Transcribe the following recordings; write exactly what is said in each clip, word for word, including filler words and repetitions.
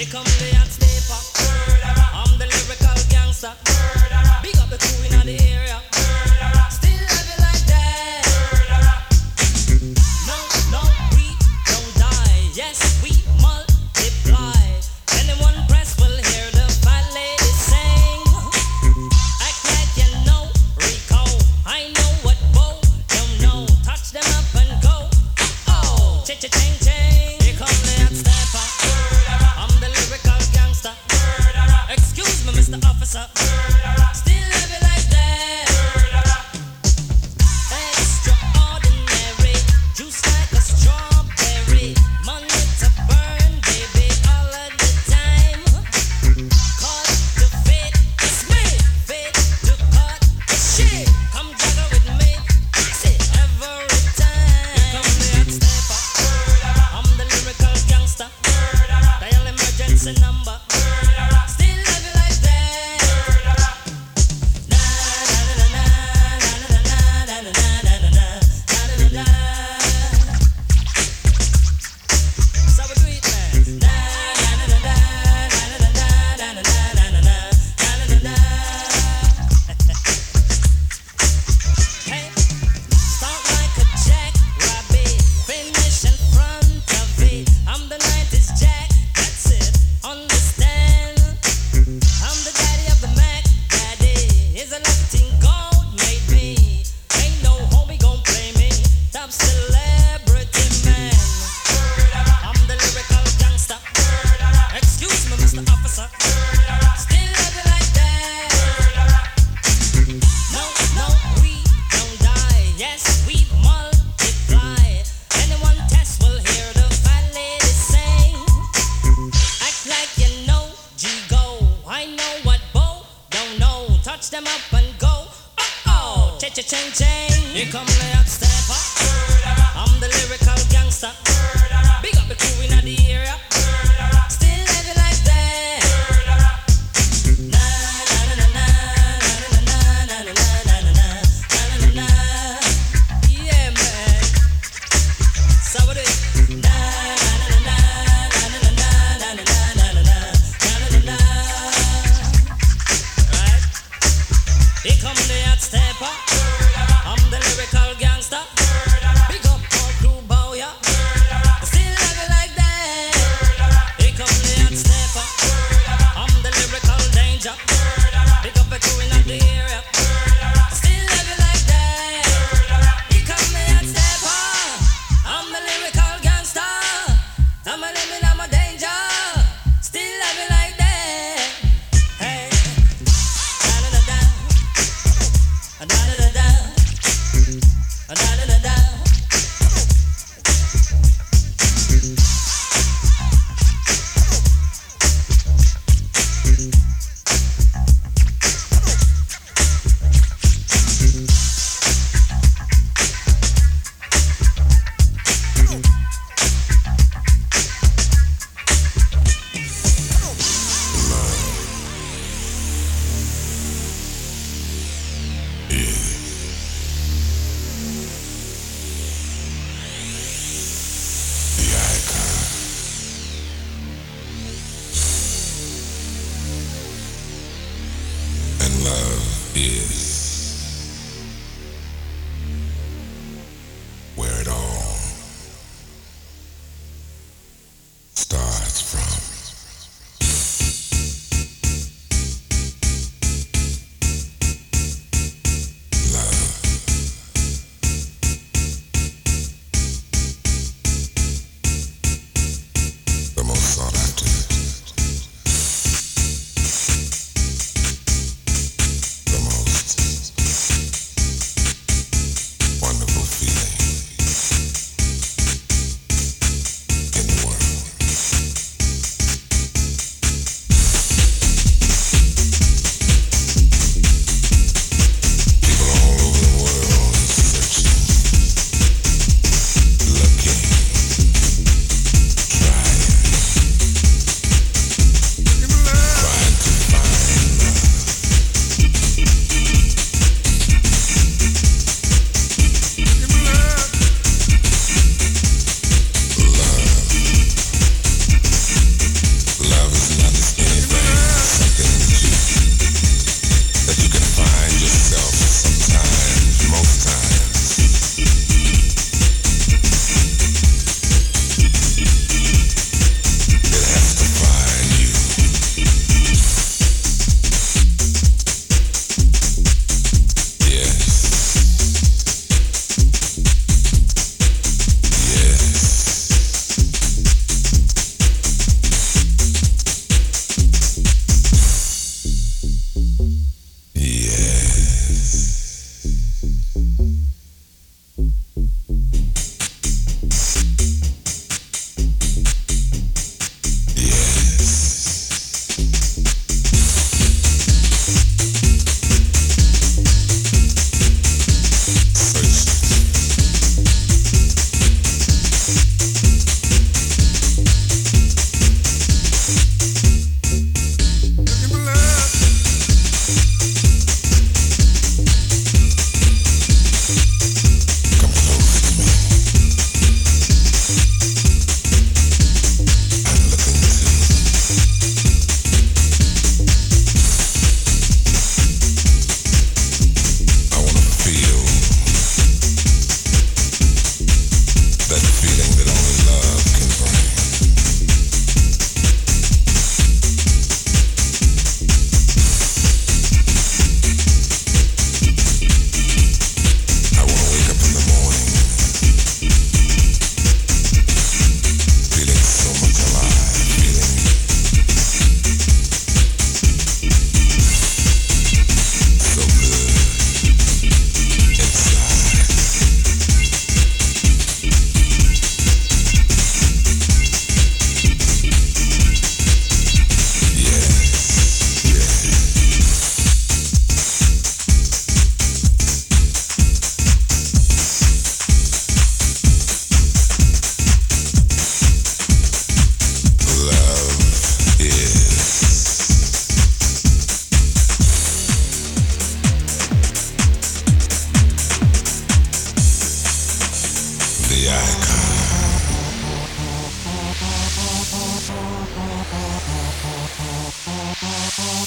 Here come the hot stepper. I'm the lyrical gangster. Big up the crew in the area. Still love you like that. No, no, we don't die. Yes, we multiply. Anyone press will hear the fat lady sing. Act like you know Rico. I know what Bo don't know. Touch them up and go. Oh, cha-cha-ching ching. Here come the hot stepper. I'm the lyrical gangster. Excuse me, Mister Officer. Still love you like that. Extraordinary, juice like a strawberry. Money to burn, baby, all of the time. Cut the fit, it's me. Fit to cut the shit. Come juggle with me, see every time. Here come the hot stepper. I'm the lyrical gangster. Dial emergency number. Still love you like that. Na na na na na na na na na na na na na. So we do it, man. Na na na na na na na na na na na na na. Hey, start like a jackrabbit, finish in front of it. I'm the nineties Jack, that's it. Understand? I'm the daddy of the Mac, daddy. Is a Latin gold made me. Ain't no homie gon' play me. Top celebrity man. I'm the lyrical gangster. Excuse me, Mister Officer. Still love you like that. No, no, we don't die. Yes, we multiply. Anyone test will hear the fat lady sing. Act like you know G-Go. I know what Bo don't know. Touch them up and go. Oh-oh, cha-cha-ching-ching. Here come the hot stepper. I'm the lyrical gangster. Big up the crew in the area. Still love you like that. Na na na na na na na na na na na na na. Yeah, man. So what it is? Na na na na na na na na na na na na na. Right? Here come the hot stepper. I'm the lyrical gangster. Big up all crew bow ya.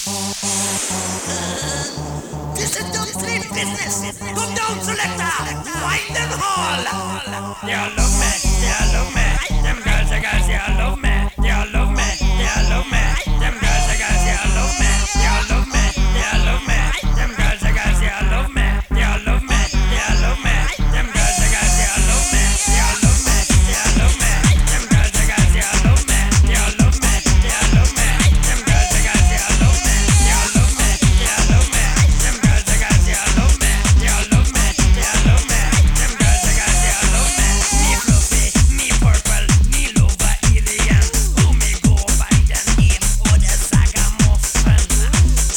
This is dub sleep business. Come down, selector. Wind them all. They all love me, they all love me. Them girls, the girls, they all love me. They all love me, they all love me. Them girls, the girls, they all love me. They all love me, they all love me. Them girls, the girls, they all love me. They all love me, they all love me. Them girls, the girls, they all love me. They all love me, they all love me. Them girls, the girls, they all love me. They all love me, they all love me. Them girls, the girls, they all love me. They all love me, they all love me. Them girls, the girls, they all love me. They all love me, they all love me. Them girls, the girls, they all love me. Me fluffy, me purple, me lover alien. Who me go by the name of the Saga Muffin.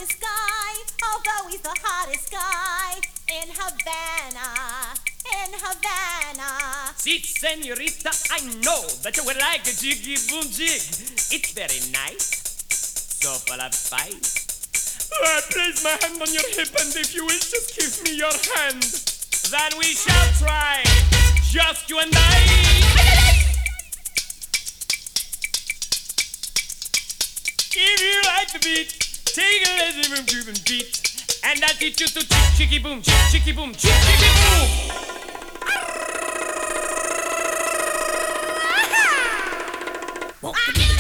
hottest guy, although he's the hottest guy in Havana, in Havana. See, senorita, I know that you would like a jiggy boom jig. It's very nice, so full of spice. I place my hand on your hip, and if you will, just give me your hand. Then we shall try, just you and I. If you like the beat, take a little boom boom beat, and I'll teach you to chick chicky boom, chick chicky boom, chick chicky boom. Walk the